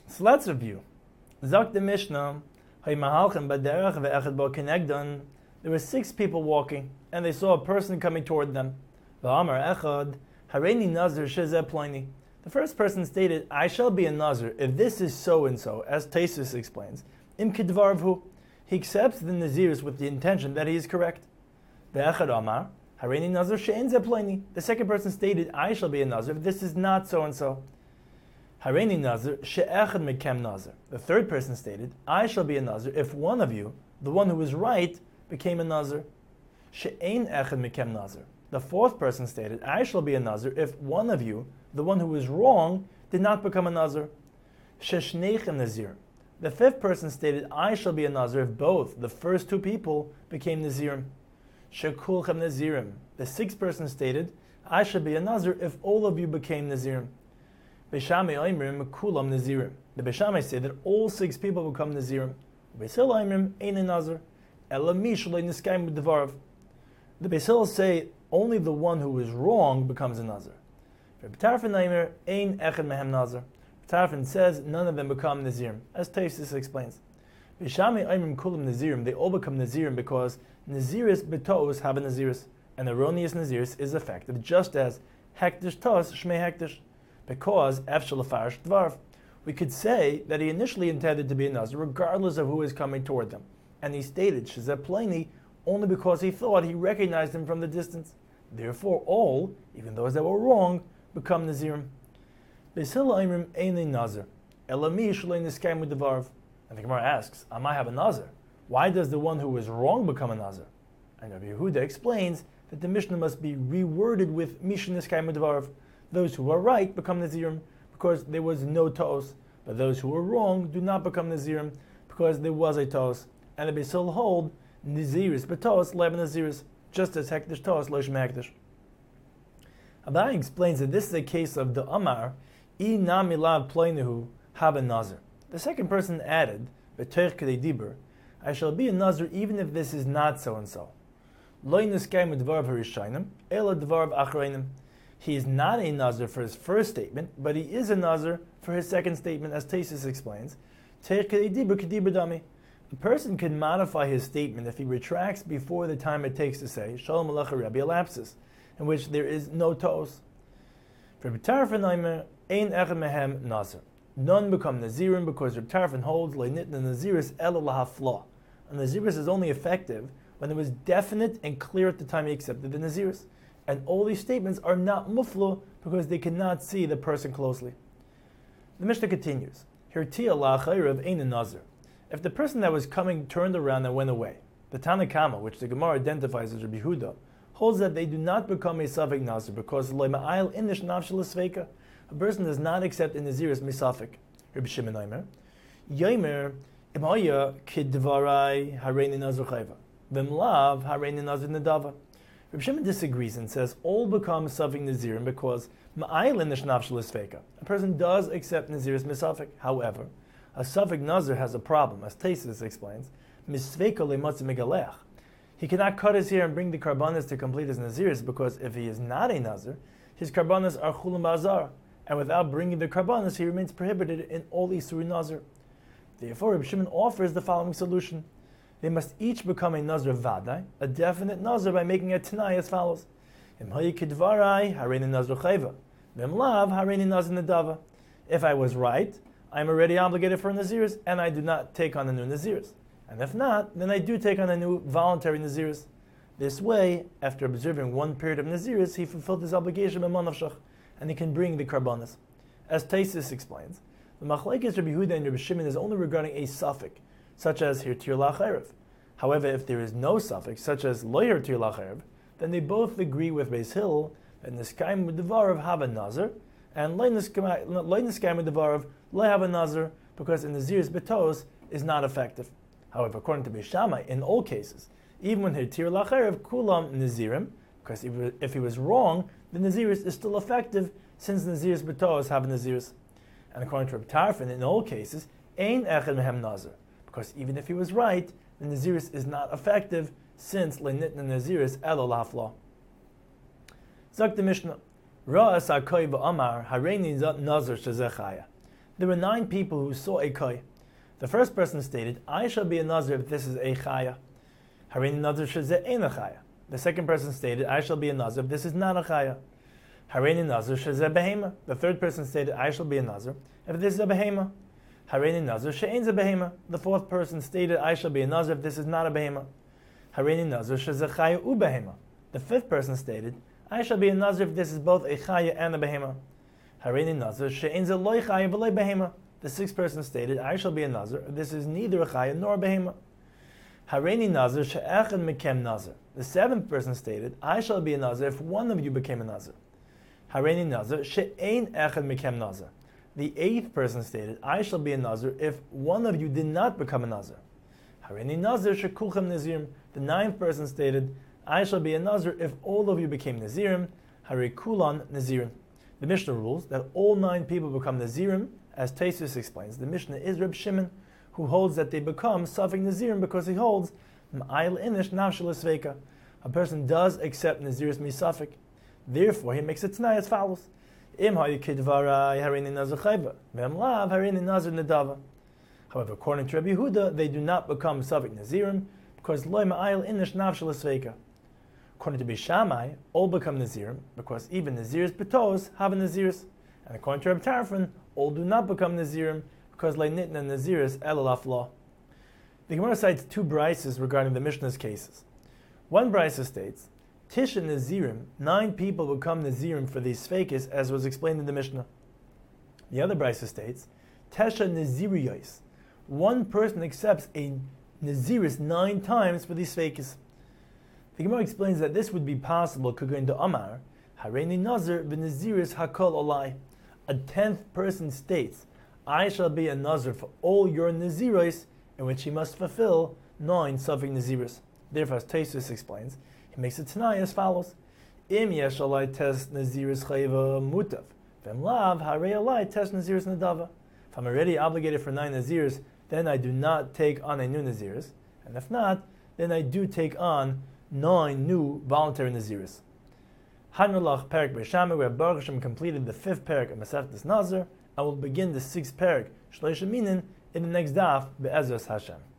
So let's review. Zok the Mishnah, there were 6 people walking, and they saw a person coming toward them. The first person stated, I shall be a Nazir if this is so-and-so, as Taisus explains. Im kidvarvhu, he accepts the Naziris with the intention that he is correct. The second person stated, I shall be a Nazir if this is not so-and-so. The third person stated, I shall be a Nazir if one of you, the one who was right, became a Nazir. The fourth person stated, I shall be a Nazir if one of you, the one who was wrong, did not become a Nazir. The fifth person stated, I shall be a Nazir if both, the first 2 people, became Nazirim. The sixth person stated, I shall be a Nazir if all of you became Nazirim. The Beishamai say that all 6 people become Nazirim. The Beis Hillel say only the one who is wrong becomes a Nazir. Tarfon says none of them become Nazirim, as Taisus explains. They all become Nazirim because Naziris betos have a Naziris, and erroneous Naziris is effective, just as Hektish tos shmei Hektish, because Efshel Afarish Dvarv. We could say that he initially intended to be a Nazir regardless of who is coming toward them, and he stated Shezeh Pliny only because he thought he recognized him from the distance. Therefore all, even those that were wrong, become Nazirim. Beis Hillel Oimrim Einei Nazir, Elami Shalei Niskayim U'Devarv. And the Gemara asks, I might have a Nazir. Why does the one who was wrong become a Nazir? And Rabbi Yehuda explains that the Mishnah must be reworded with Mishin Niskayim U'Devarv. Those who are right become Nazirim because there was no Ta'os, but those who were wrong do not become Nazirim because there was a Ta'os. And the Beis Hillel hold Naziris B'Ta'os Leb Naziris, just as Hektish Ta'os Lo Shmei Hektish. Abai explains that this is a case of the Amar, I na milav pleinehu haba Nazir. The second person added, B'toich kedei dibur, I shall be a Nazir even if this is not so-and-so. Lo niskayim udvarav harishayim, ela dvarav achrayim. He is not a Nazir for his first statement, but he is a Nazir for his second statement, as Taisus explains. Toich kedei dibur kedibur dami. A person can modify his statement if he retracts before the time it takes to say, Shalom Alecha Rebbe elapses, in which there is no toes. For B'tarfon Eimer, Ein Echad Mehem Nazir. None become Nazirim because Reb Tarfon holds Leinitna Naziris Ela Lahafla. A Naziris is only effective when it was definite and clear at the time he accepted the Naziris. And all these statements are not muflo because they cannot see the person closely. The Mishnah continues, Hirtia La'achayrav Ein Nazir. If the person that was coming turned around and went away, the Tanakama, which the Gemara identifies as Rabbi Yehuda, holds that they do not become a Safek Nazir because Le'ma'ayil Inish Nafshel Sveika. A person does not accept a Naziris Misafek. Rabbi Shimon Omer, Yomer Imaya Kidvarai Hareini Nazir Chayva, V'mlav Hareini Nazir Nedava. Rabbi Shimon disagrees and says all become Safek Nazirim because Ma'ayil Inish Nafshel Sveika. A person does accept Naziris Misafek. However, a Safek Nazir has a problem, as Taisus explains. Misveika le'matzi megalech. He cannot cut his hair and bring the karbanas to complete his Naziris because if he is not a Nazir, his karbanas are chulim ba'azar, and without bringing the karbanas, he remains prohibited in all Isuri Nazir. Therefore, Reb Shimon offers the following solution. They must each become a Nazir vadai, a definite Nazir, by making a Tanai as follows. Im hayi kidvarai hareini Nazir chayva, v'im lav hareini Nazir nedava. If I was right, I am already obligated for a Naziris, and I do not take on a new Naziris. And if not, then I do take on a new voluntary Naziris. This way, after observing one period of Naziris, he fulfilled his obligation of Manavshach, and he can bring the Karbanas. As Taisus explains, the Machlekes Rabbi Yehuda and Rabbi Shimon is only regarding a suffix, such as Hirtir La'charev. However, if there is no suffix, such as Lo Hirtir La'charev, then they both agree with Beis Hillel that Niskayim Udevarav have a Nazir, and Lo Niskayim Udevarav Lo have a Nazir, because in Naziris Betos is not effective. However, according to Beis Shammai, in all cases, even when Hirtir La'charev Kulam Nazirim, because if he was wrong, the Naziris is still effective, since Naziris Betos have a Naziris. And according to Reb Tarfon, in all cases, Ein Echad Mehem Nazir, because even if he was right, the Naziris is not effective, since Leinitna Naziris Elo Lahafla. Zok the Mishnah, Ra'as HaKoy V'Amar Hareini Nazir Shezechaya. There were 9 people who saw a koi. The first person stated, I shall be a nazir if this is a chaya. Hareini nazir shezeh ein a chaya. The second person stated, I shall be a nazir if this is not a chaya. Hareini nazir shezeh behema. The third person stated, I shall be a nazir if this is a behema. Hareini nazir she'ein ze behema. The fourth person stated, I shall be a nazir if this is not a behema. Hareini nazir shezeh chaya u behema. The fifth person stated, I shall be a nazir if this is both a chaya and a behema. Hareini nazir she'ein ze loy chaya v'loy behema. The sixth person stated, I shall be a nazir if this is neither a chaya nor a behema. Hareini nazir she'echad mekem nazir. The seventh person stated, I shall be a nazir if one of you became a nazir. Hareini nazir she'ein echad mekem nazir. The eighth person stated, I shall be a nazir if one of you did not become a nazir. Hareini nazir she'kulchem nazirim. The ninth person stated, I shall be a nazir if all of you became nazirim. Hare kulan nazirim. The Mishnah rules that all 9 people become nazirim. As Taisus explains, the Mishnah is Reb Shimon, who holds that they become Safek Nazirim because he holds M'ayil inish nafshel esveika. A person does accept Naziris misafek. Therefore, he makes it t'nai as follows: Im ha'yikidvarai harini nazir chayva, v'em lav harini nazir nedava. However, according to Rabbi Yehuda, they do not become Safek Nazirim because loy M'ayil inish nafshel esveika. According to Bishamai, all become Nazirim because even Naziris betos have a Naziris. And according to Rabbi Tarfon, all do not become Nazirim because le'nitna Naziris elalaf law. The Gemara cites 2 brises regarding the Mishnah's cases. One brisa states, Tisha Nazirim, 9 people become Nazirim for these Sfeikis, as was explained in the Mishnah. The other brisa states, Tesha Naziriyos, 1 person accepts a Naziris 9 times for these Sfeikis. The Gemara explains that this would be possible according to Amar, Hareini Nazir v'Naziris hakol olai. A 10th person states, I shall be a nazir for all your naziros, in which he must fulfill 9 Safek Naziris. Therefore, as Taisus explains, he makes it t'nai as follows: Im yesh alai tes naziris chayva mutav, v'em lav harei alai tes naziris nadava. If I'm already obligated for 9 naziris, then I do not take on a new naziris, and if not, then I do take on 9 new voluntary naziris. Hanulach Perik Beishame, where Baruch Hashem completed the 5th Perik of Masechtas Nazir, I will begin the 6th Perik, Shloisha Minin, in the next daf, Be'ezras Hashem.